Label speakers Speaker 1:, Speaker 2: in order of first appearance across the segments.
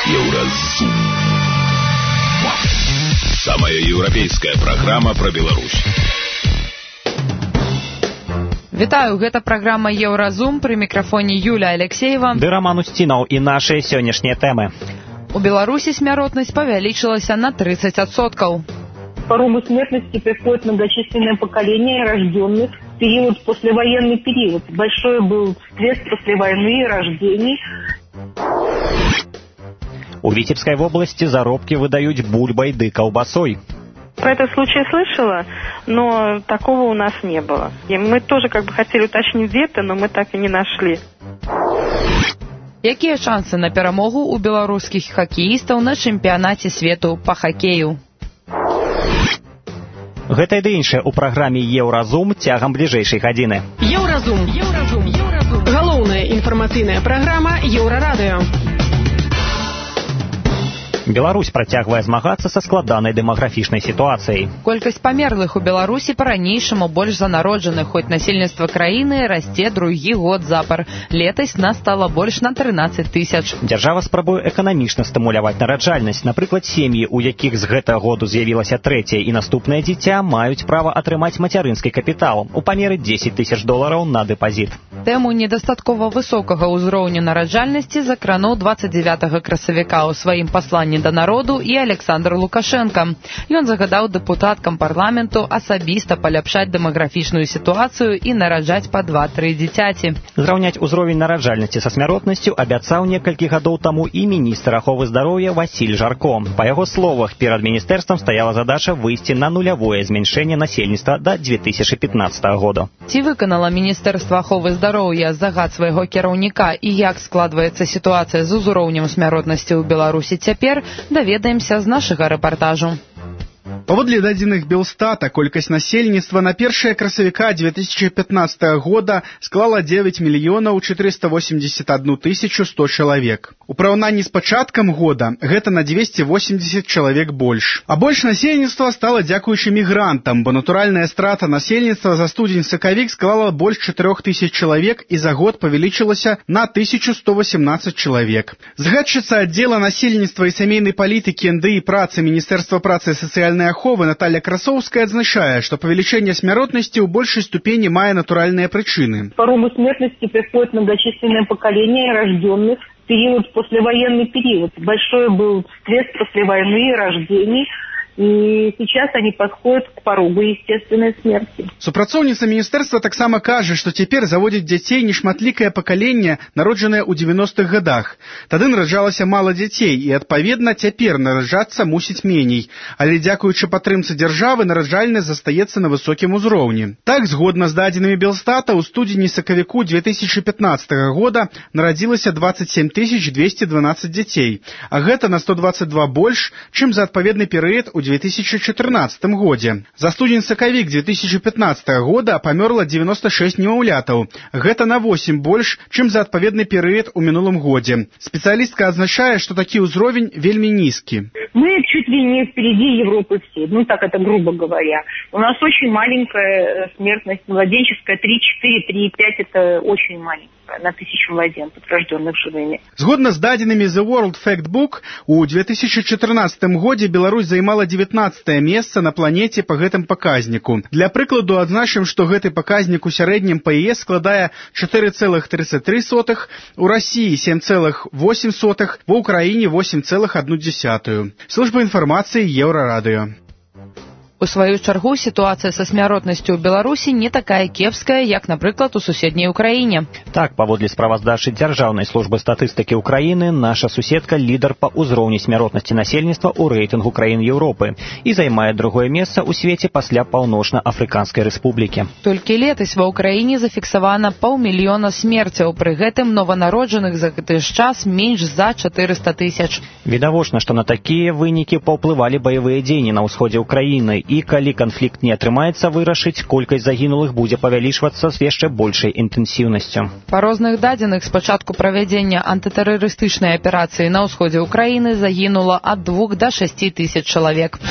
Speaker 1: Еўразум. Самая еўрапейская праграма пра Беларусь.
Speaker 2: Вітаю, гэта праграма Еўразум, пры мікрафоне Юлія Алексеева
Speaker 3: ды Роман Устінаў і нашыя сённяшнія тэмы.
Speaker 2: У Беларусі смяротнасць павялічылася на 30%.
Speaker 4: Порогу смертности приходит многочисленное поколение рожденных, период послевоенный период. Большой был стресс после войны, рождений.
Speaker 3: У Витебской области заробки выдают бульбой да колбасой.
Speaker 5: Про этот случай слышала, но такого у нас не было. И мы тоже хотели уточнить где-то, но мы так и не нашли.
Speaker 2: Якія шансы на перамогу у беларускіх хакеістаў на чэмпіянаце свету па хакею?
Speaker 3: Гэта і іншае ў праграме Еўразум цягам бліжэйшай гадзіны.
Speaker 6: Еўразум. Галоўная інфармацыйная праграма Еўрарадыё.
Speaker 3: Беларусь працягвае змагацца са складанай дэмаграфічнай сітуацыяй.
Speaker 2: Колькасць памерлых у Беларусі па-ранейшаму больш за народжаных, хоць насельніцтва краіны расце другі год запар. Летась нас стала больш на 13 тысяч.
Speaker 3: Дзяржава спрабуе эканамічна стымуляваць нараджальнасць. Напрыклад, сем'і, у якіх з гэтага году з'явілася трэцяе і наступнае дзіця, маюць права атрымаць мацярынскі капітал у памеры $10 000 на дэпазіт.
Speaker 2: Тэму недастаткова высокага ўзроўню нараджальнасці закрануў 29 красавіка ў сваім пасланні да народу і Александр Лукашенко. Ён загадаў дэпутаткам парламенту асабіста паляпшаць дэмаграфічную сітуацыю і нараджаць па 2-3 дзіцяці.
Speaker 3: Зраўняць узровень нараджальнасці са смяротнасцю абяцаў некалькі гадоў таму і міністр аховы здароўя Васіль Жарко. Па яго словах, перад міністэрствам стаяла задача выйсці на нулявое змяншэнне насельніцтва да 2015 года.
Speaker 2: Ці выканала міністэрства аховы здароўя загад свайго кіраўніка і як складваецца сітуацыя з узроўнем смяротнасці ў Беларусі цяпер, даведаемся з нашага рэпартажу.
Speaker 7: Паводле дадзеных Белстата, колькасць насельніцтва на 1 красавіка 2015 года склала 9 481 100 чалавек. У параўнанні з пачаткам года гэта на 280 чалавек больш. А больш насельніцтва стала дзякуючы мігрантам, бо натуральная страта насельніцтва за студзень-сакавік склала больш 4000 чалавек і за год павялічылася на 1118 чалавек. Згадчыца аддзела насельніцтва і сямейнай палітыкі НДІ працы Міністэрства працы і сацыяльнай аховы Наталья Красовская отзначает, что повеличение смертности в большей ступени мае натуральные причины.
Speaker 4: Порогу смертности приходит многочисленное поколение рожденных, период послевоенный период. Большой был стресс после войны, рождений. И сейчас они подходят к порогу естественной смерти.
Speaker 7: Супрацоўніца міністэрства таксама кажа, што цяпер заводзяць дзяцей нешматлікае пакаленне, народжанае ў 90-х годах. Тады нараджалася мала дзяцей, і, адпаведна, цяпер нараджацца мусіць меней. Але дзякуючы падтрымцы дзяржавы нараджальнасць застаецца на высокім узроўні. Так, згодна з дадзенымі Белстата, у студзені-сакавіку 2015 года нарадзілася 27 212 дзяцей, а гэта на 122 больш, чым за адпаведны перыяд у 2014 годзе. За студзень-сакавік 2015 года памёрла 96 немаўлятаў. Гэта на 8 больш, чым за адпаведны перыяд у мінулым годзе. Спецыялістка адзначае, што такі ўзровень вельмі нізкі.
Speaker 4: Мы чуть ли не впереди Европы всей, так это грубо говоря. У нас очень маленькая смертность младенческая, 3,4, 3,5 это очень маленькая на 1000 младенцев, рожденных живыми.
Speaker 7: Згодна з дадзенымі The World Factbook, у 2014 годзе Беларусь займала 19-е месца на планеце па гэтым паказніку. Для прыкладу адзначым, што гэты паказнік у сярэднім па ЕС складае 4,33, у Расіі 7,8, ва Ўкраіне 8,1. Служба інфармацыі Еўрарадыё.
Speaker 2: У сваю чаргу, сітуацыя са смяротнасцю ў Беларусі не такая кепская, як, напрыклад, у суседняй Украіне.
Speaker 3: Так, паводле справаздачы Дзяржаўнай службы статыстыкі Украіны, наша суседка лідар па ўзроўні смяротнасці насельніцтва ў рэйтынгу краін Еўропы і займае другое месца ў свеце пасля Паўночна-Афрыканскай рэспублікі.
Speaker 2: Толькі летась ва Ўкраіне зафіксавана 500 000 смерцяў, пры гэтым нованароджаных за гэты ж час менш за 400 000.
Speaker 3: Відавочна, што на такія вынікі паўплывалі баявыя дзеянні на ўсходзе Украіны, і калі канфлікт не атрымаецца вырашыць, колькасць загінулых будзе павялічвацца з яшчэ большай інтэнсіўнасцю.
Speaker 2: Па розных дадзеных, з пачатку правядзення антытэрарыстычнай аперацыі на ўсходзе Украіны загінула ад 2 до 6 тысяч чалавек.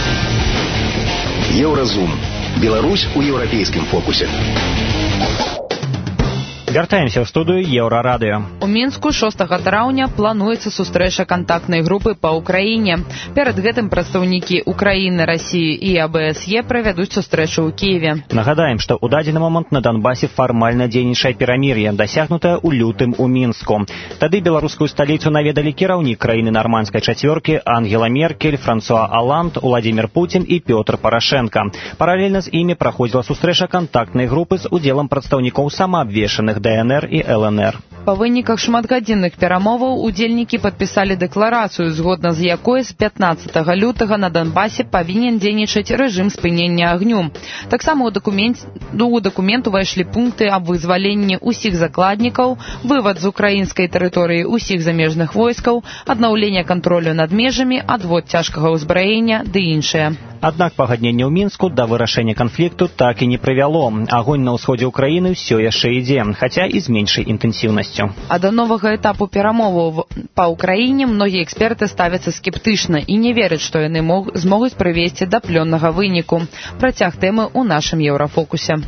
Speaker 1: Еўразум. Беларусь у еўрапейскім фокусе.
Speaker 3: Вяртаемся ў студыю Еўрарадыё.
Speaker 2: У Мінску 6 траўня плануецца сустрэча кантактнай групы па Ўкраіне. Перад гэтым прадстаўнікі Украіны, Расіі і АБСЕ правядуць сустрэчу ў Кіеве.
Speaker 3: Нагадаем, што ў дадзены момант на Донбасе фармальна дзейнічае перамір'е, дасягнутае ў лютым у Мінску. Тады беларускую сталіцу наведалі кіраўнік краіны нармандскай чацвёркі Ангела Меркель, Франсуа Оланд, Владимир Путин і Пётр Парашенко. Паралельна з імі праходзіла сустрэча кантактнай групы з удзелам прадстаўнікоў самаабвешчаных ДНР і ЛНР.
Speaker 2: Па выніках шматгадзінных перамоваў удзельнікі падпісалі дэкларацыю, згодна з якой з 15 лютага на Донбасе павінен дзейнічаць рэжым спынення агню. Таксама у дакумент увайшлі пункты аб вызваленні ўсіх закладнікаў, вывад з украінскай тэрыторыі ўсіх замежных войскаў, аднаўлення кантролю над межамі, адвод цяжкага ўзбраення ды іншае.
Speaker 3: Аднак пагадненне ў Мінску да вырашэння канфлікту так і не прывяло. Агонь на ўсходзе ўкраіны ўсё яшчэ ідзе, хаця і з меншай інтэнсіўнасцю.
Speaker 2: А да новага этапу перамоваў па ўкраіне многія эксперты ставяцца скептычна і не вераць, што яны змогуць прывесці да плённага выніку. Працяг тэмы ў нашым Еўрафокусе.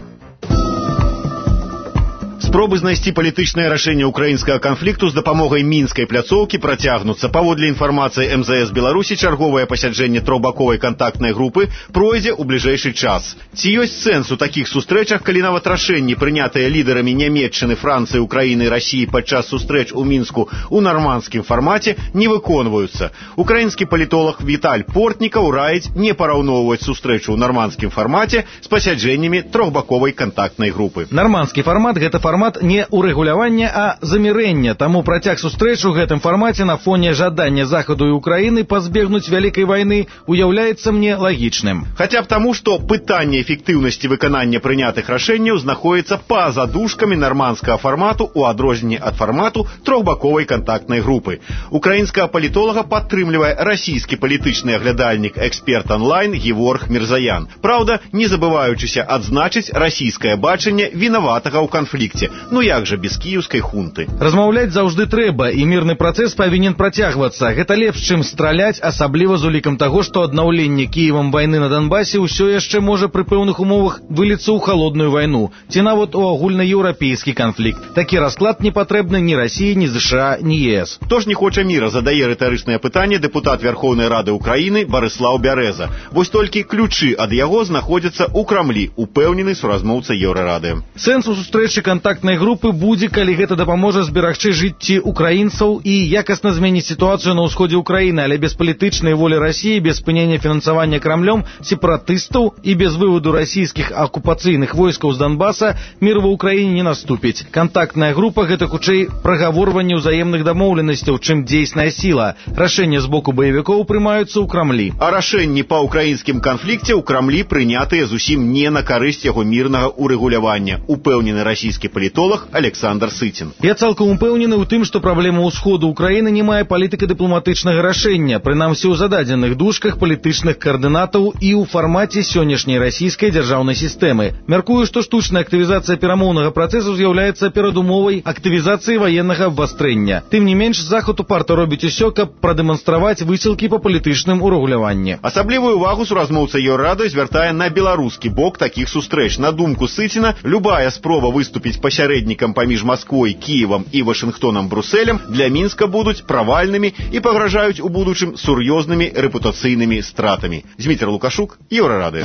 Speaker 8: Спробы знайсці палітычнае рашэнне ўкраінскага канфлікту з дапамогай мінскай пляцоўкі працягнуцца. Паводле інфармацыі МЗС Беларусі, чарговае пасяджэнне трохбаковай кантактнай групы пройдзе ў бліжэйшы час. Ці ёсць сэнс у такіх сустрэчах, калі нават рашэнні, прынятыя лідарамі Нямецчыны, Францыі, Украіны і Расіі падчас сустрэч у Мінску у нармандскім фармаце, не выконваюцца? Украінскі палітолог Віталь Портнікаў раіць не параўноўваць сустрэчу ў нармандскім фармаце з пасяджэннямі трохбаковай кантактнай групы.
Speaker 9: Нармандскі фармат – гэта фармат не урэгулявання, а замірэння. Таму працяг сустрэч у гэтым фармаце на фоне жадання Захаду і Украіны пазбегнуць вялікай вайны уяўляецца мне лагічным.
Speaker 8: Хаця б таму, што пытанне эфектыўнасці выканання прынятых рашэнняў знаходіцца па-за дужкамі нармандскага фармату ў адрозненні ад фармату трохбаковай кантактнай групы. Украінскага палітолага падтрымлівае расійскі палітычны аглядальнік «Эксперт онлайн» Геворг Мірзаян. Праўда, не забываючыся адзначыць расійскае бачанне вінаватага ў канфлікце. Ну як жа без кіеўскай хунты?
Speaker 9: Размаўляць заўжды трэба, і мірны працэс павінен працягвацца. Гэта лепш, чым страляць, асабліва з улікам таго, што аднаўленне Кіевам вайны на Донбасе ўсё яшчэ можа пры пэўных умовах выліцца ў халодную вайну, ці нават у агульнаеўрапейскі канфлікт. Такі расклад не патрэбны ні Расіі, ні ЗША, ні ЕС.
Speaker 8: Хто ж не хоча міра, задае рытарычнае пытанне дэпутат Верхоўнай Рады Украіны Барыслаў Бярэза. Вось толькі ключы ад яго знаходзяцца ў Крамлі, упэўнены суразмоўца Еўрарады.
Speaker 9: Сэнс у сустрэчы кантактнай групы будзе, калі гэта дапаможа зберагчы жыцці украінцаў і якасна зменіць сітуацыю на ўсходзе Украіны, але без палітычнай волі Расіі, без спынення фінансавання Крамлём сепаратыстаў і без выводу расійскіх акупацыйных войскаў з Донбаса мір ва ўкраіне не наступіць. Кантактная група – гэта хутчэй прагаворванне ўзаемных дамоўленасцяў, чым дзейсная сіла. Рашэнні з боку баевікоў прымаюцца ў Крамлі.
Speaker 8: А рашэнні па ўкраінскім канфлікце ў Крамлі прынятыя зусім не на карысць яго мірнага урэгулявання, упэўнены расійскі палітолог Александр Сытин.
Speaker 9: Я цалкам упэўнены ў тым, што праблема ўсходу Украіны не мае палітыка-дыпламатычнага рашэння, прынамсі ў зададзеных дужках палітычных каардынатаў і ў фармаце сённяшняй расійскай дзяржаўнай сістэмы. Мяркую, што штучная актывізацыя перамоўнага працэсу з'яўляецца перадумовай актывізацыі ваеннага абвастрэння. Тым не менш, Захад упарта робіць усё, каб прадэманстраваць высілкі па палітычным урэгуляванні.
Speaker 8: Асаблівую увагу суразмоўца Еўрарады звяртае на беларускі бок такіх сустрэч. На думку Сыціна, любая спроба выступіць пасярэднікам паміж Масквой, Кіевам і Вашынгтонам, Брусэлем для Мінска будуць правальнымі і пагражаюць у будучым сур'ёзнымі рэпутацыйнымі стратамі. Зміцер Лукашук, Еўрарадыё.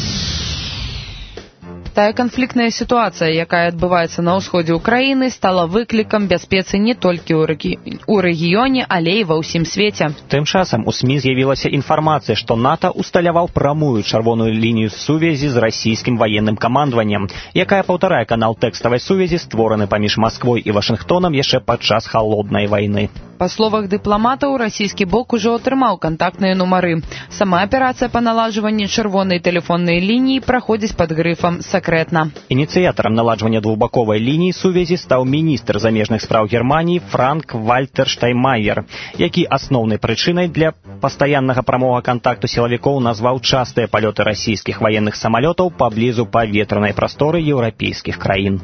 Speaker 2: Тая канфліктная сітуацыя, якая адбываецца на ўсходзе ўкраіны, стала выклікам бяспецы не толькі ў рэгіёне, але і ва ўсім свеце.
Speaker 3: Тым часам у СМІ з'явілася інфармацыя, што НАТО усталяваў прамую чырвоную лінію сувязі з расійскім ваенным камандаваннем, якая паўтарае канал тэкставай сувязі, створаны паміж Масквой і Вашынгтонам яшчэ падчас халоднай вайны.
Speaker 2: Па словах дыпламатаў, расійскі бок ужо атрымаў кантактныя нумары. Сама аперацыя па наладжванні чырвонай тэлефоннай лініі праходзіць пад грыфам «Сакрэтна».
Speaker 3: Ініцыятарам наладжвання двухбаковай лініі сувязі стаў міністр замежных спраў Германіі Франк-Вальтер Штайнмаер, які асноўнай прычынай для пастаяннага прамога кантакту сілавікоў назваў частыя палёты расійскіх ваенных самалётаў паблізу паветранай прасторы еўрапейскіх краін.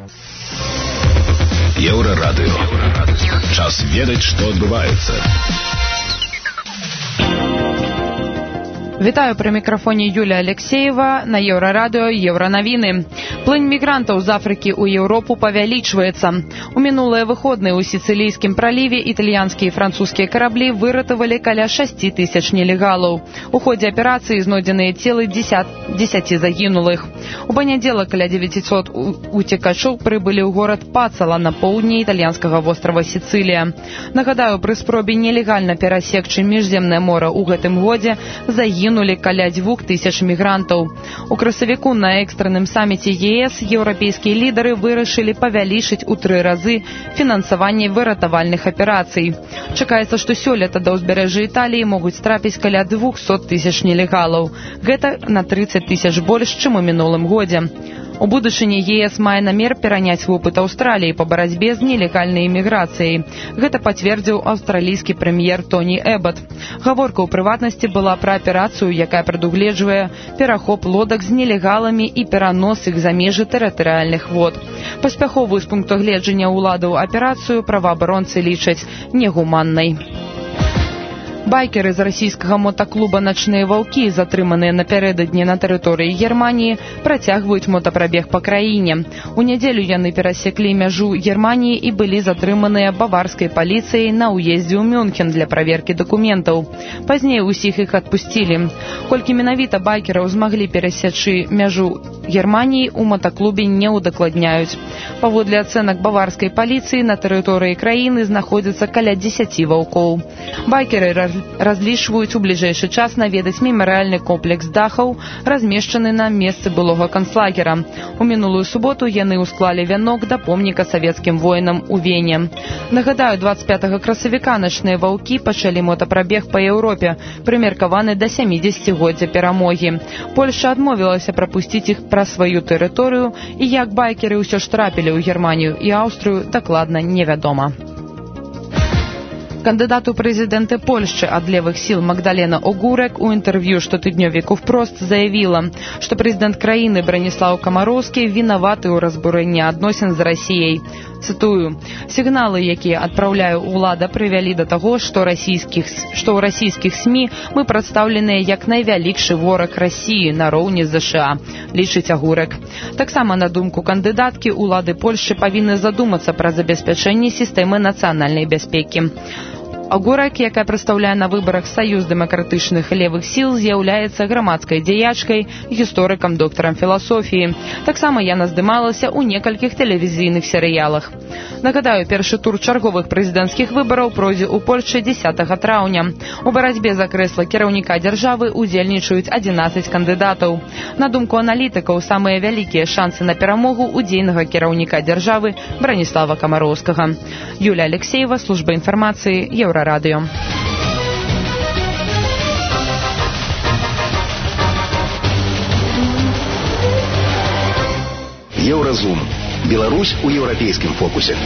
Speaker 1: Еўрарадыё. Час ведаць, што адбываецца.
Speaker 2: Вітаю, пры мікрафоне Юлія Алексеева, на Еўрарадыо Еўранавіны. Плынь мігрантаў з Афрыкі ў Еўропу павялічваецца. У мінулыя выходныя ў Сіцылійскім праліве італьянскія і французскія караблі выратавалі каля 6 тысяч нелегалаў. У ходзе аперацыі знойдзеныя целы 10 загінулых. У панядзелак каля 900 уцекачоў прыбылі ў горад Пацала на поўдні італьянскага вострава Сіцылія. Нагадаю, пры спробе нелегальна перасекчы міжземнае мора ў гэтым годзе загінулі каля 2000 мігрантаў. У красавіку на экстранным саміце ЕС еўрапейскія лідары вырашылі павялічыць у 3 разы фінансаванне выратавальных аперацый. Чакаецца, што сёлета да ўзбярэжжа Італіі могуць трапіць каля 200 тысяч нелегалаў. Гэта на 30 тысяч больш, чым у мінулым годзе. У будучыні ЕС мае намер пераняць вопыт Аўстраліі па барацьбе з нелегальнай іміграцыяй. Гэта пацвердзіў аўстралійскі прэм'ер Тоні Эбат. Гаворка ў прыватнасці была пра аперацыю, якая прадугледжвае перахоп лодак з нелегаламі і перанос іх за межы тэрытарыяльных вод. Паспяховую з пункту гледжання ўладаў аперацыю праваабаронцы лічаць негуманнай. Байкеры з расійскага мотаклуба «Начныя ваўкі», затрыманыя напярэдадні на тэрыторыі Германіі, працягваюць мотапрабег па краіне. У нядзелю яны перасеклі мяжу Германіі і былі затрыманыя баварскай паліцыяй на ўездзе ў Мюнхен для праверкі дакументаў. Пазней усіх іх адпусцілі. Колькі менавіта байкераў змаглі перасечы мяжу Германіі, у мотаклубе не ўдакладняюць. Паводле ацэнак баварскай паліцыі, на тэрыторыі краіны знаходзіцца каля 10 ваўкоў. Байкеры разлічваюць у бліжэйшы час наведаць мемарыяльны комплекс дахаў, размешчаны на месцы былога канцлагера. У мінулую суботу яны ўсклалі вянок да помніка савецкім воінам у Вене. Нагадаю, 25 красавіка начныя ваўкі пачалі мотапрабег па Еўропе, прымеркаваны да 70-годдзя перамогі. Польшча адмовілася прапусціць іх пра сваю тэрыторыю, і як байкеры ўсё ж трапілі ў Германію і Аўстрыю, дакладна невядома. Кандыдат у прэзідэнты Польшчы ад левых сіл Магдалена Огурек у інтэрв'ю штотыднёвіку «Впрост» заявіла, што прэзідэнт краіны Браніслаў Камароўскі вінаваты ў разбурэнні адносін з Расіяй. Цытую: «Сігналы, якія адпраўляе ўлада, прывялі да таго, што ў расійскіх СМІ мы прадстаўленыя як найвялікшы вораг Расіі нароўні з ЗША», лічыць Огурек. Таксама, на думку кандыдаткі, улады Польшчы павінны задумацца пра забеспячэнне сістэмы нацыянальнай бяспекі. Огурек, якая прадстаўляе на выбарах Саюз дэмакратычных левых сіл, з'яўляецца грамадскай дзеячкай, гісторыкам, доктарам філасофіі. Таксама яна здымалася ў некалькіх тэлевізійных серыялах. Нагадаю, першы тур чарговых прэзідэнцкіх выбараў пройдзе ў Польшчы 10 траўня. У барацьбе за крэсла кіраўніка дзяржавы удзельнічаюць 11 кандыдатаў. На думку аналітыкаў, самыя вялікія шансы на перамогу ў дзейнага кіраўніка дзяржавы Браніслава Камароўскага. Юлія Алексеева, служба інфармацыі, Еўрарадыё.
Speaker 1: Еўразум. Беларусь у еўрапейскім фокусе.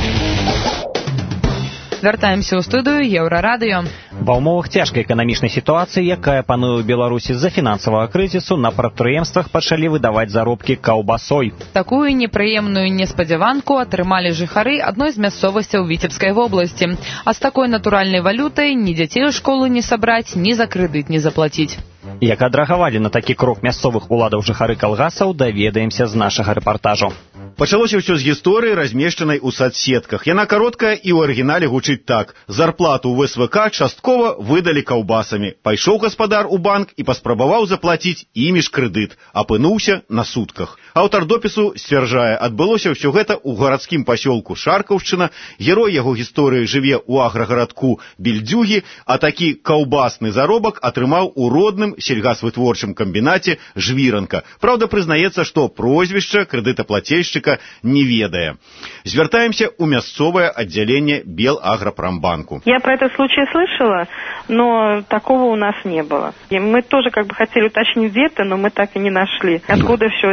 Speaker 2: Вяртаемся ў студыю Еўрарадыё.
Speaker 3: Ва ўмовах цяжкай эканамічнай сітуацыі, якая пануе ў Беларусі з-за фінансавага крызісу, на прадпрыемствах пачалі выдаваць заробкі каўбасой.
Speaker 2: Такую непрыемную неспадзяванку атрымалі жыхары адной з мясцовасцяў Віцебскай вобласці. А з такой натуральнай валютай ні дзяцей у школу не сабраць, ні за крэдыт не заплаціць.
Speaker 3: Як адрэагавалі на такі крок мясцовых уладаў жыхары калгасаў, даведаемся з нашага рэпартажу.
Speaker 8: Пачалося ўсё з гісторыі, размешчанай у садсетках. Яна кароткая і ў арыгінале гучыць так: зарплату ў ВСВК часткова выдалі каўбасамі. Пайшоў гаспадар у банк і паспрабаваў заплаціць імі ж крэдыт, апынуўся на сутках. Аўтар допісу сцвярджае, адбылося ўсё гэта ў гарадскім пасёлку Шаркаўшчына. Герой яго гісторыі жыве ў аграгарадку Бельдзюгі, а такі каўбасны заробак атрымаў у родным сельгасвытворчым камбінаце Жвіранка. Праўда, прызнаецца, што прозвішча крэдытаплацельшчыка не ведае. Звяртаемся ў мясцовае аддзяленне Белагропромбанку.
Speaker 5: Я про этот случай слышала, но такого у нас не было. И мы тоже хотели уточнить где-то, но мы так и не нашли, откуда все это и шло.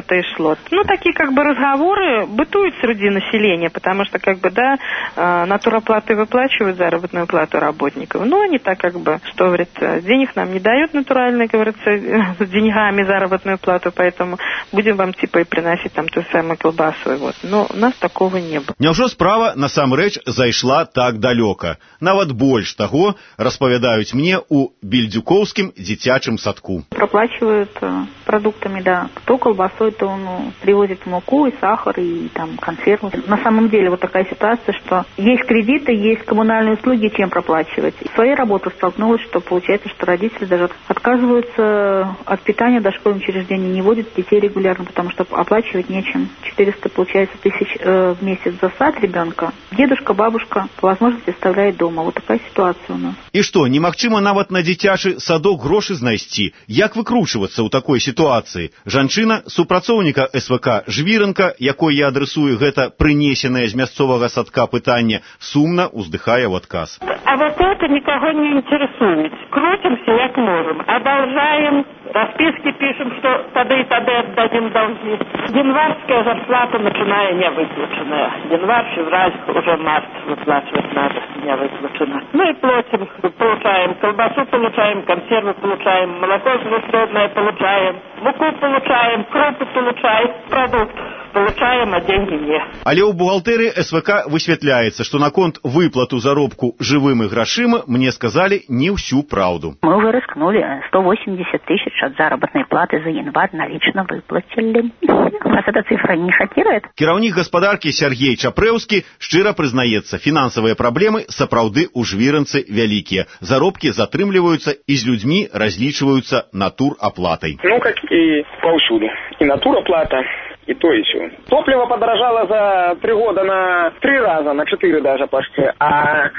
Speaker 5: Вот. Ну, такие как бы разговоры бытуют среди населения, потому что как бы, да, натуроплаты выплачивают заработную плату работников, но они так как бы, что говорят, денег нам не дают натурально, говорится, с деньгами заработную плату, поэтому будем вам типа и приносить там ту самую колбасу. Вот. Но у нас такого не было.
Speaker 8: Няўжо справа насамрэч зайшла так далёка? Нават больш таго распавядаюць мне у Бельдюкоўскім дзіцячым садку.
Speaker 10: Проплачивают продуктами, да. Кто колбасой, то он привозит муку и сахар, и там консервы. На самом деле вот такая ситуация, что есть кредиты, есть коммунальные услуги, чем проплачивать. В своей работе столкнулась, что получается, что родители даже отказываются от питания в дошкольном учреждении, не водят детей регулярно, потому что оплачивать нечем. 400, получается, тысяч в месяц за сад ребенка. Дедушка, бабушка по возможности оставляет дома. Вот такая ситуация у нас.
Speaker 8: І што, немагчыма нават на дзіцячы садок грошы знайсці? Як выкручвацца ў такой сітуацыі? Жанчына, супрацоўніка СВК Жвіранка, якой я адресую гэта прынесенае з мясцовага садка пытанне, сумна уздыхае ў адказ.
Speaker 11: А вот это никого не интересует. Крутимся, як можем. Одолжаем, расписки пишем, что тогда и тогда отдадим долги. Январская зарплата, начиная, не выплаченная. Январь, февраль, уже март выплачивать надо, не выплачено. Ну и платим, получаем колбасу, получаем консервы, получаем молоко свободное, получаем муку, получаем крупы, получаем продукт. Получаем, а деньги не.
Speaker 8: Але ў бухгалтэрыі СВК высвятляецца, што наконт выплату заробку жывым і грашыма мне сказалі не ўсю праўду.
Speaker 10: Мы уже рискнули. 180 тысяч от заработной платы за январь налично выплатили. Вас эта цифра не шокирует?
Speaker 8: Кіраўнік гаспадаркі Сергей Чапрэўскі шчыра прызнаецца, фінансавыя праблемы сапраўды ў Жвіранцы вялікія. Заробкі затрымліваюцца і з людзьмі разлічваюцца натураплатай.
Speaker 12: Ну, как и повсюду. И натуроплата, и то, и все. Топливо подорожало за 3 года на 3 раза, на 4 даже почти. А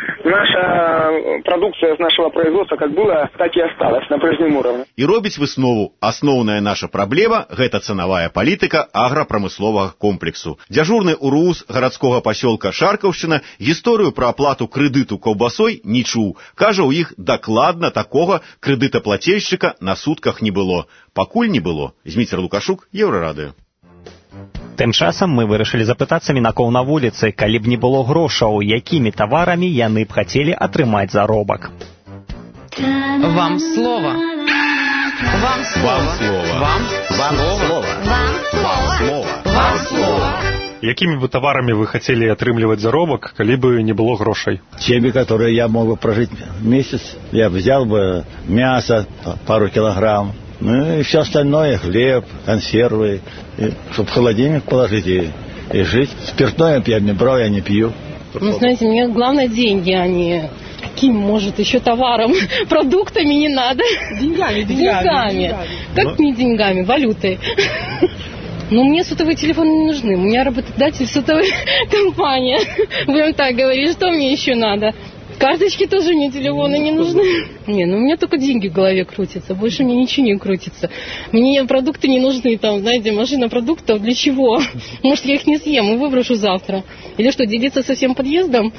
Speaker 12: наша продукция с нашего производства как была, так и осталась на прежнем уровне.
Speaker 8: І робіць выснову. Асноўная наша праблема – гэта цанавая палітыка аграпрамысловага комплексу. Дзяжурны УРУС гарадскога пасёлка Шаркаўшчына гісторыю пра аплату крэдыту каўбасой не чуў. Кажа, у іх дакладна такога крэдытаплацельшчыка на сутках не было. Пакуль не было. Зміцер Лукашук, Еўрарадыё.
Speaker 3: Тым часам мы вырашылі запытацца мінакоў на вуліцы, калі б не было грошаў, якімі таварамі яны б хацелі атрымаць заробак.
Speaker 2: Вам слово. Вам слово.
Speaker 8: Вам слово.
Speaker 2: Вам слово.
Speaker 13: Якімі бы таварамі вы хацелі атрымліваць заробак, калі бы не было грошай?
Speaker 14: Теми, которые я мог бы прожить месяц, я взял бы мясо, пару килограмм, ну и все остальное, хлеб, консервы, чтобы в холодильник положить и жить. Спиртное я не брал, я не пью.
Speaker 15: Ну, знаете, мне главное деньги, а не каким, может, еще товаром, продуктами не надо. Деньгами. Как не деньгами, валютой. Но мне сотовые телефоны не нужны. У меня работодатель сотовая компания. Будем так говорить, что мне еще надо? Карточки тоже мне телефоны не нужны. Не, ну у меня только деньги в голове крутятся. Больше мне ничего не крутится. Мне продукты не нужны. Там, знаете, машина продуктов для чего? Может, я их не съем и выброшу завтра. Или что, делиться со всем подъездом?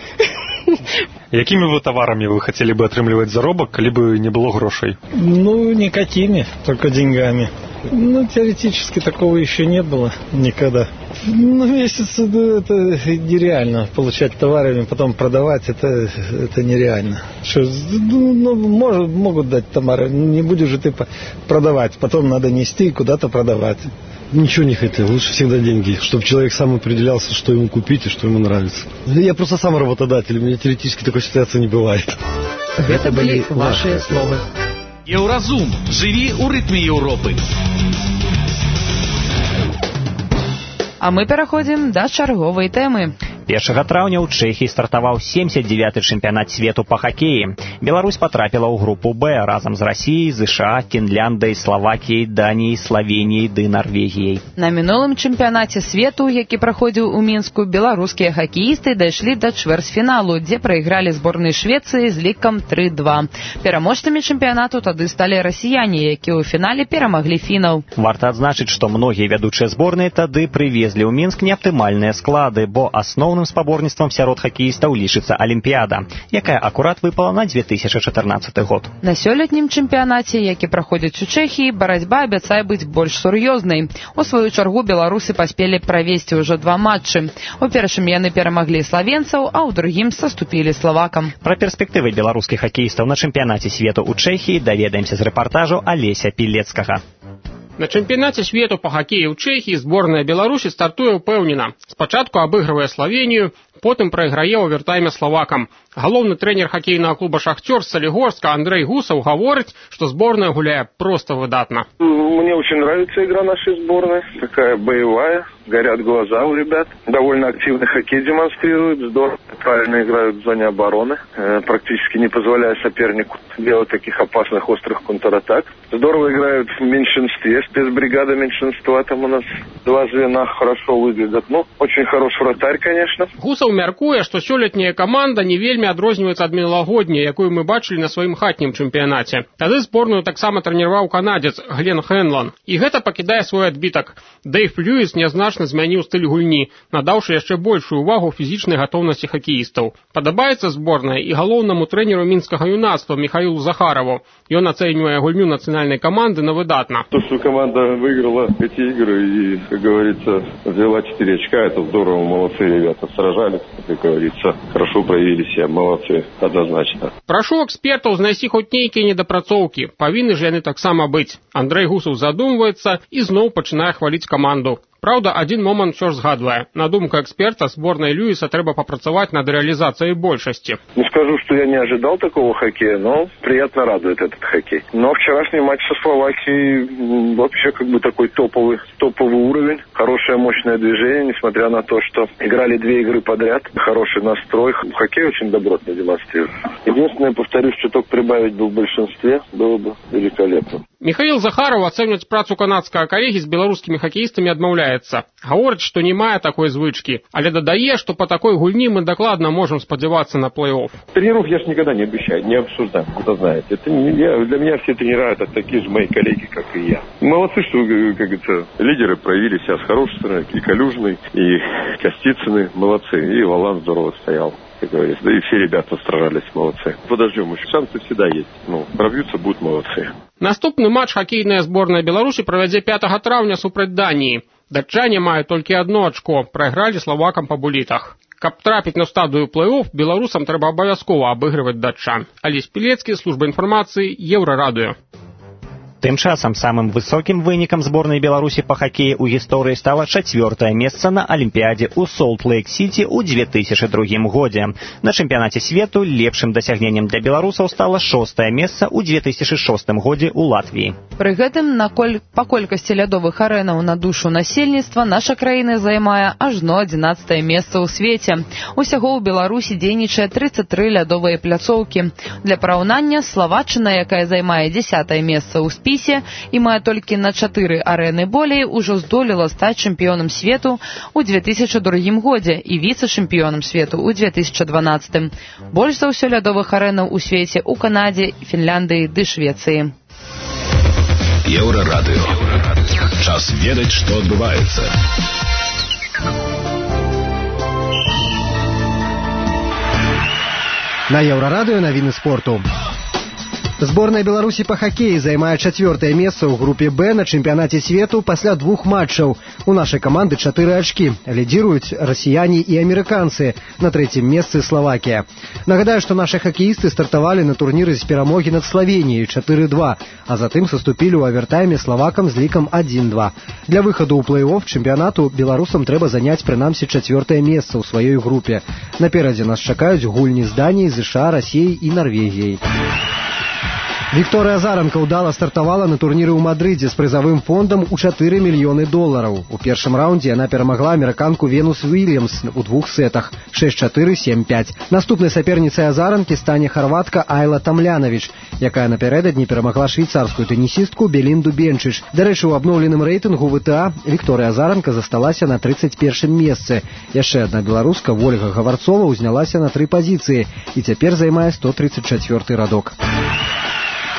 Speaker 13: Якімі вы таварамі вы хацелі бы атрымліваць заробак, калі бы не было грошай?
Speaker 16: Ну, никакими, только деньгами. Ну, теоретически такого еще не было никогда. Ну, месяц, это нереально. Получать товарами, потом продавать, это нереально. Что, ну, могут дать товары, не будешь же ты продавать, потом надо нести и куда-то продавать.
Speaker 17: Ничего не хотел, лучше всегда деньги, чтобы человек сам определялся, что ему купить и что ему нравится. Я просто сам работодатель, у меня теоретически такой ситуации не бывает.
Speaker 2: Это были ваши слова.
Speaker 18: Еўразум. Живи у ритме Европы.
Speaker 2: А мы пераходзім да чарговай тэмы.
Speaker 3: 1 траўня ў Чэхіі стартаваў 79-й чэмпіянат свету па хакеі. Беларусь потрапіла ў групу Б разам з Расіяй, ЗША, Фінляндыяй, Славакіяй, Даніяй, Славеніяй ды Нарвегіяй.
Speaker 2: На мінулым чэмпіянаце свету, які праходзіў у Мінску, беларускія хакеісты дайшлі да чвэрцьфіналу, дзе прайгралі зборнай Швецыі з лікам 3-2. Пераможцамі чэмпіянату тады сталі расіяне, якія ў фінале перамаглі фінаў.
Speaker 3: Варта адзначыць, што многія вядучыя зборныя тады прывезлі ў Мінск неаптымальныя склады, бо асноўным галоўным спаборніцтвам сярод хакеістаў лічыцца Алімпіяда, якая акурат выпала на 2014 год.
Speaker 2: На сёлетнім чэмпіянаце, які праходзіць у Чэхіі, барацьба абяцае быць больш сур'ёзнай. У сваю чаргу беларусы паспелі правесці ўжо 2 матчы. У першым яны перамаглі славенцаў, а ў другім саступілі славакам.
Speaker 3: Пра перспектывы беларускіх хакеістаў на чэмпіянаце свету ў Чэхіі даведаемся з рэпартажу Алеся Пілецкага.
Speaker 19: На чэмпіянаце свету па хакеі ў Чэхіі зборная Беларусі стартуе ўпэўнена. Спачатку абыгрывае Славенію, потым прайграе ў овертайме славакам. Галоўны трэнер хакейнага клуба «Шахтёр» з Солигорска Андрей Гусов говорит, что сборная гуляет просто выдатно.
Speaker 20: Мне очень нравится игра нашей сборной. Такая боевая, горят глаза у ребят. Довольно активный хоккей демонстрируют, здорово, правильно играют в зоне обороны, практически не позволяя сопернику делать таких опасных острых контратак. Здорово играют в меньшинстве, спецбригада меньшинства, там у нас 2 звена хорошо выглядят. Ну, очень хороший вратарь, конечно.
Speaker 19: Гусов мяркуе, што сёлетняя каманда не вельмі адрозніваецца ад мінулагодняй, якую мы бачылі на сваім хатнім чэмпіянаце. Тады зборную таксама трэніраваў канадзец Глен Хэнлон. І гэта пакідае свой адбітак. Дэйв Льюіс нязначна змяніў стыль гульні, надаўшы яшчэ большую увагу фізічнай гатоўнасці хакеістаў. Падабаецца зборная і галоўнаму трэнеру мінскага юнацтва Михаилу Захарову. Ён ацэньвае гульню нацыянальнай каманды на выдатна.
Speaker 20: То, что команда выиграла эти игры и, как говорится, взяла 4 очка, это здорово, молодцы ребята, сражались, как говорится, хорошо проявили себя, молодцы, однозначно.
Speaker 19: Прашу экспертаў знайсці хоць нейкія недапрацоўкі, павінны ж яны таксама быць. Андрей Гусов задумваецца і зноў пачынае хваліць каманду. Правда, один момент все ж згадывая. На думку эксперта, сборной Льюиса треба попрацовать над реализацией большести.
Speaker 20: Не скажу, что я не ожидал такого хоккея, но приятно радует этот хоккей. Но вчерашний матч со Словакией вообще как бы такой топовый уровень. Хорошее, мощное движение, несмотря на то, что играли 2 игры подряд. Хороший настрой. Хоккей очень добротно демонстрирует. Единственное, повторюсь, чуток прибавить бы в большинстве, было бы великолепно.
Speaker 19: Михаил Захаров ацэньваць працу канадскага калегі з беларускімі хакеістамі адмаўляецца. Гаворыць, што не мае такой звычкі, але дадае, што по такой гульні мы дакладна можем спадзявацца на плей-офф.
Speaker 20: Тренеров я ж никогда не обещаю, не обсуждаю, кто знает. Это для меня все тренера это такие же мои коллеги, как и я. Молодцы, что, как говорится, лидеры проявили себя с хорошей стороны, и Калюжный, и Костицыны, молодцы, и Валан здорово стоял. Как говорится, да и все ребята старались, молодцы. Подождем, еще шансы всегда есть. Пробьются, будут молодцы.
Speaker 19: Наступны матч хоккейная зборная Беларусі правядзе 5 траўня супраць Даніі. Датчане маюць толькі 1 ачко, прайгралі славакам па булітах. Каб трапіць на стадыю плей-офф, беларусам трэба абавязкова абыгрываць датчан. Алесь Пілецкі, служба інфармацыі, Еўрарадыё.
Speaker 3: Тым часам самым высокім вынікам зборнай Беларусі па хакеі ў гісторыі стала 4-е месца на Алімпіядзе ў Солт-Лейк-Сіці ў 2002 годзе. На чэмпіянаце свету лепшым дасягненнем для беларусаў стала 6-е месца ў 2006 годзе ў Латвіі.
Speaker 2: Пры гэтым, па колькасці лядовых арэнаў на душу насельніцтва наша краіна займае ажно 11-е месца ў свеце. Усяго ў Беларусі дзейнічае 33 лядовыя пляцоўкі. Для параўнання, Словаччына, якая займае 10-е месца ў спісе і мае толькі на 4 арэны болей, ужо здолела стаць чэмпіёнам свету ў 2002 годзе і віцэ-чэмпіёнам свету ў 2012. Больш за ўсё лядовых арэнаў у свеце ў Канадзе, Фінляндыі ды Швецыі.
Speaker 21: Еўрарадыё. Час ведаць, што адбываецца.
Speaker 22: На Еўрарадыё навіны спорту. Зборная Беларусі па хакеі займае 4-е месца ў групе Б на чэмпіянаце свету пасля 2 матчаў. У нашай каманды 4 ачкі. Лідзіруюць расіяне і амерыканцы. На 3-м месцы Словакія. Нагадаю, што нашы хакеісты стартавалі на турніры з перамогі над Славеніяй 4-2, а затым саступілі ў авертайме славакам з лікам 1-2. Для выхаду ў плей-офф чэмпіянату беларусам трэба заняць прынамсі 4-е месца ў сваёй групе. Наперадзе нас чакаюць гульні з Даніяй, ЗША, Расіяй і Нарвегіяй. Вікторыя Азаранка ўдала стартавала на турніры ў Мадрыдзе з прызавым фондам у $4 мільёны. У першым раўндзе яна перамагла амерыканку Венус Уильямс у 2 сетах 6-4, 7-5. Наступнай саперніцай Азаранкі стане харватка Айла Тамлянович, якая напярэдадні перамагла швейцарскую тэнісістку Белінду Бенчыч. Дарэчы, у абноўленым рэйтынгу ВТА Вікторыя Азаранка засталася на 31-м месцы. Яшчэ адна беларуска Вольга Гаварцова ўзнялася на 3 пазіцыі і цяпер займае 134 радок.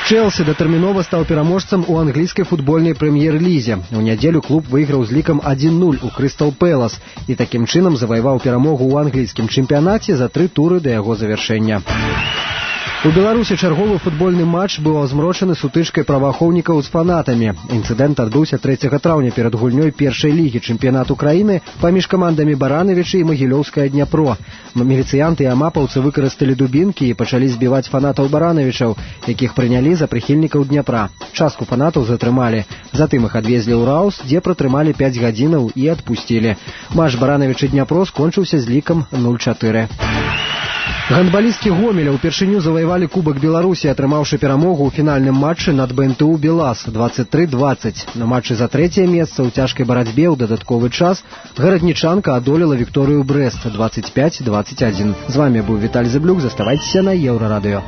Speaker 22: Челси датэрмінова стаў пераможцам у англійскай футбольнай прэм'ер-лізе. У нядзелю клуб выйграў з лікам 1-0 у Крыстал Пэлас і такім чынам заваяваў перамогу ў англійскім чэмпіянаце за 3 туры да яго завяршэння. У Беларусі чарговы футбольны матч быў змрочаны сутычкай праваахоўнікаў з фанатамі. Інцыдэнт адбыўся 3 траўня перад гульнёй першай лігі чэмпіянату краіны паміж камандамі Баранавічы і Магілёўскае Дняпро. Міліцыянты і амапаўцы выкарысталі дубінкі і пачалі збіваць фанатаў Баранавічаў, якіх прынялі за прыхільнікаў Дняпра. Частку фанатаў затрымалі. Затым іх адвезлі ў Раус, дзе пратрымалі 5 гадзінаў і адпусцілі. Матч Баранавічы Дняпро скончыўся з лікам 0-4. Гандбалісткі Гомеля ўпершыню заваявалі Кубак Беларусі, атрымаўшы перамогу ў фінальным матчы над БНТУ «Белаз» 23-20. На матчы за 3-е месца ў цяжкай барацьбе ў дадатковы час гараднічанка адолела Вікторыю Брэст 25-21. З вами быў Віталь Зэблюк. Заставайцеся на Еўрарадыё.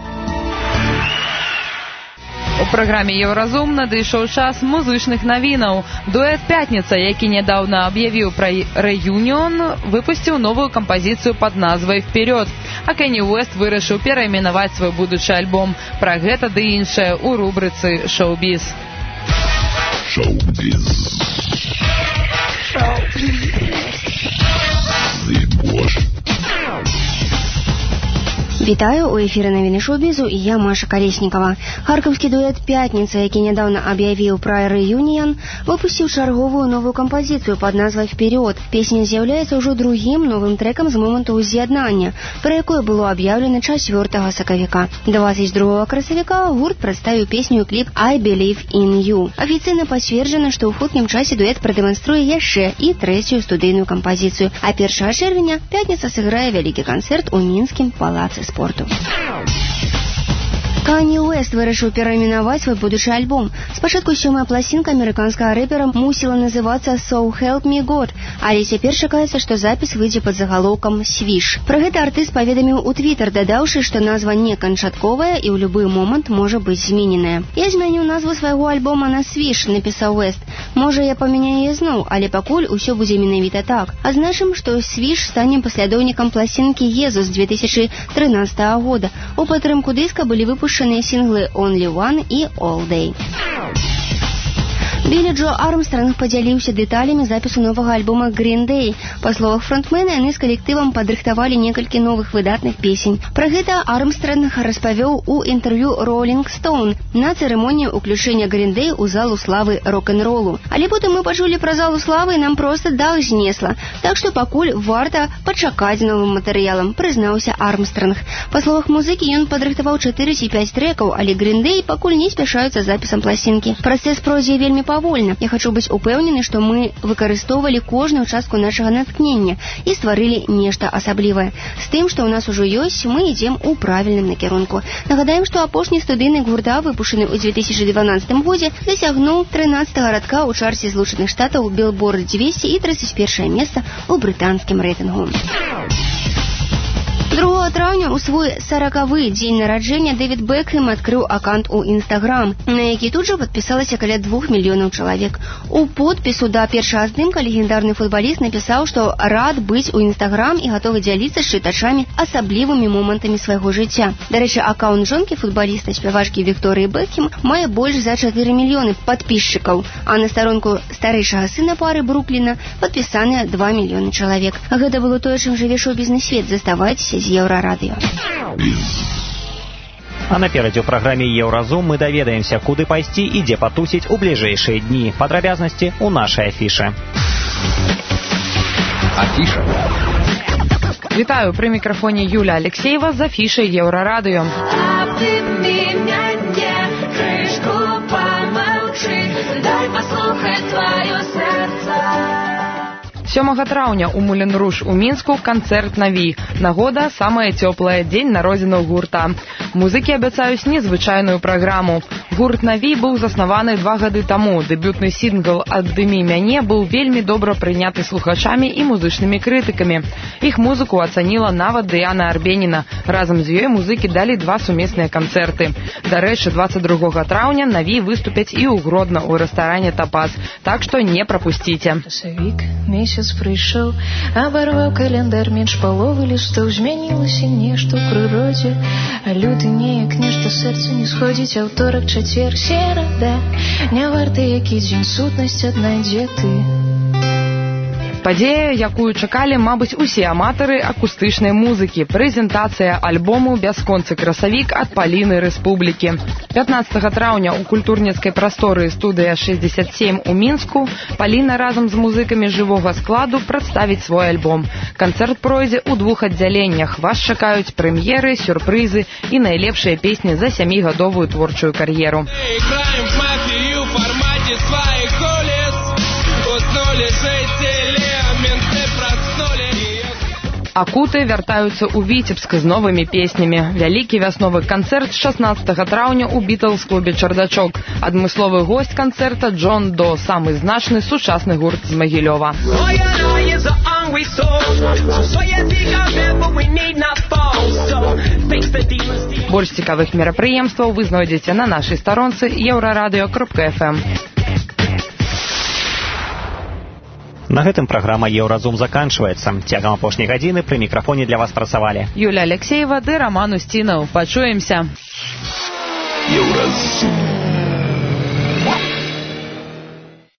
Speaker 2: У праграме «Еўразум» надышоў час музычных навінаў. Дуэт «Пятница», які нядаўна аб'явіў пра рэюніон, выпусціў новую кампазіцыю пад назвай «Вперед». А Кэнні Уэст вырашыў перайменаваць свой будучы альбом. Пра гэта ды іншае ў рубрыцы «Шоу-біз».
Speaker 21: Шоу-біз.
Speaker 4: Вітаю, у эфіры навіны шоу-бізу і я, Маша Калеснікава. Харкаўскі дуэт «Пятница», які нядаўна аб'явіў пра рэюніон, выпусціў чарговую новую кампазіцыю пад назвай «Вперед». Песня з'яўляецца ўжо другім новым трэкам з моманту ўз'яднання, пра якое было аб'яўлена 4 сакавіка. 22 красавіка гурт прадставіў песню і кліп «I Believe in You». Афіцыйна пацверджана, што ў хуткім часе дуэт прадэманструе яшчэ і 3-ю студыйную кампазіцыю, а 1 чэрвеня «Пятница» сыграе вялікі канцэрт у мінскім палацы спорту. Канье Уэст вырашыў перайменаваць свой будучы альбом. Спачатку 7-я пласінка амерыканскага рэпера мусіла называцца «So Help Me God», але цяпер чакаецца, што запіс выйдзе пад загалоўкам «Свіш». Пра гэта артыст паведаміў у Твіттер, дадаўшы, што назва не канчатковая і ў любы момант можа быць змененая. «Я змяню назву свайго альбома на «Свіш», — напісаў Уэст. «Можа, я памяняю яе зноў, але пакуль усё будзе менавіта так. Азначым, што «Свіш» стане паслядоўнікам пласінкі «Езус» 2013 года. У падтрымку дыска былі выпушчаны сінглы «Only One» і «All Day». Білі Джо Армстронг падзяліўся дэталямі запісу новага альбома «Green Day». Па словах фронтмена, яны з калектывам падрыхтавалі некалькі новых выдатных песень. Пра гэта Армстронг распавёў у інтэрв'ю «Rolling Stone» на цырымоніі ўключэння «Green Day» у залу славы рок-н-ролу. Але потым мы пачулі пра залу славы і нам проста дах знесла. Так што пакуль варта пачакаць новым матэрыялам, прызнаўся Армстронг. Па словах музыкі, ён падрыхтаваў 4 ці 5 трэкаў, але «Green Day» пакуль не спяшаюцца запісам пласінкі. Працэс пройдзе вельмі павольна. Я хачу быць упэўнены, што мы выкарыстоўвалі кожную частку нашага натхнення і стварылі нешта асаблівае. З тым, што ў нас ужо ёсць, мы ідзем у правільным накірунку. Нагадаем, што апошні студыйны гурта, выпушчаны ў 2012 годзе, дасягнуў 13-га радка ў чарце Злучаных Штатаў Billboard 200 і 31 месца ў брытанскім рэйтынгу. 2 траўня ў свой 40-й дзень нараджэння Дэвід Бекхэм адкрыў аккаунт у Інстаграм, на які тут жа падпісалася каля 2 мільёнаў чалавек. У подпісу да першага здымка легендарны футбаліст напісаў, што рад быць у Інстаграм і гатовы дзяліцца з чытачамі асаблівымі момантамі свайго жыцця. Дарэчы, аккаунт жонкі футбаліста, спявачкі Вікторыі Бекхэм, мае больш за 4 мільёны падпісчыкаў, а на старонку старэйшага сына пары Брукліна падпісаныя 2 мільёны чалавек. Гэта было тое, чым жыве шоу-бізнес-свет. Заставайцеся з Еўрарадыё.
Speaker 3: А наперадзе ў праграме «Еўразум» мы даведаемся, куды пайсці і дзе патусіць у бліжэйшыя дні. Падрабязнасці ў нашай афішы.
Speaker 21: Афіша.
Speaker 2: Вітаю, пры мікрафоне Юля Алексеева з афішай «Еўрарадыё». 7 траўня ў Мулен-Руж у Мінску канцэрт «Наві». Нагода – самая цёплая, дзень народзінаў гурта. Музыкі абяцаюць незвычайную праграму. Гурт «Наві» быў заснаваны 2 гады таму. Дэбютны сінгл «Аддымі мяне» быў вельмі добра прыняты слухачамі і музычнымі крытыкамі. Іх музыку ацаніла нават Дыяна Арбеніна. Разам з ёй музыкі далі 2 сумесныя канцэрты. Дарэчы, 22 траўня «Наві» выступяць і ў Гродно ў рэстаране «Тапас». Так што не прапусціце.
Speaker 6: Месяц прыйшоў, абарваў каляндар менш паловы лістоў, змянілася нешта ў прыродзе, а люты неяк нешта сэрца не сходзіць, аўторак, чацвер, серада, не варта які дзень, сутнасць аднайдзе ты.
Speaker 2: Падзея, якую чакалі, мабыць, усе аматары акустычнай музыкі. Прэзентацыя альбому «Бясконцы красавік» ад Паліны Рэспублікі. 15 траўня ў культурніцкай прасторы студыя 67 у Мінску Паліна разам з музыкамі жывога складу прадставіць свой альбом. Канцэрт пройдзе ў 2 аддзяленнях. Вас чакаюць прэм'еры, сюрпрызы і найлепшыя песні за 7гадовую творчую кар'еру. Акуты вяртаюцца ў Віцебск з новымі песнямі. Вялікі вясновы канцэрт 16 траўня ў Бітлз-клубе «Чардачок». Адмысловы госць канцэрта Джон До, самы значны сучасны гурт з Магілёва. Больш цікавых мерапрыемстваў вы знойдзеце на нашай старонцы euraradio.fm.
Speaker 3: На гэтым праграма «Еўразум» заканчваецца. Цягам апошняй гадзіны пры мікрафоне для вас працавалі
Speaker 2: Юля Алексеева ды Роман Устінаў. Пачуемся.
Speaker 21: Еўразум.